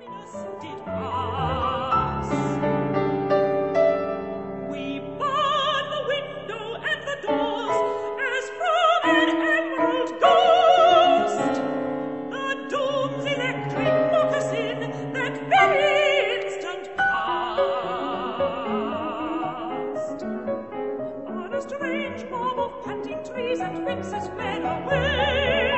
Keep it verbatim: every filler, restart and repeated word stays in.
did pass. We barred the window and the doors as from an emerald ghost. The doom's electric moccasin that very instant passed. On a strange mob of panting trees and fences fled away.